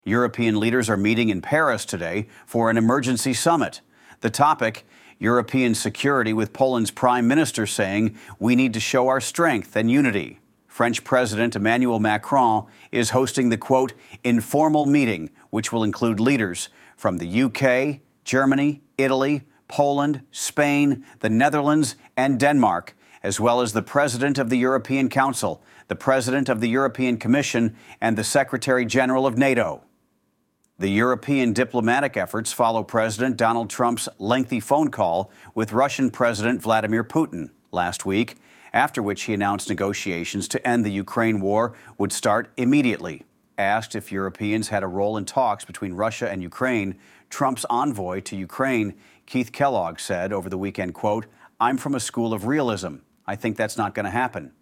European leaders are meeting in Paris today for an emergency summit. The topic, European security, with Poland's prime minister saying we need to show our strength and unity. French President Emmanuel Macron is hosting the, quote, informal meeting, which will include leaders from the UK, Germany, Italy, Poland, Spain, the Netherlands, and Denmark, as well as the President of the European Council, the President of the European Commission, and the Secretary General of NATO. The European diplomatic efforts follow President Donald Trump's lengthy phone call with Russian President Vladimir Putin last week, after which he announced negotiations to end the Ukraine war would start immediately. Asked if Europeans had a role in talks between Russia and Ukraine, Trump's envoy to Ukraine, Keith Kellogg, said over the weekend, quote, I'm from a school of realism. I think that's not going to happen.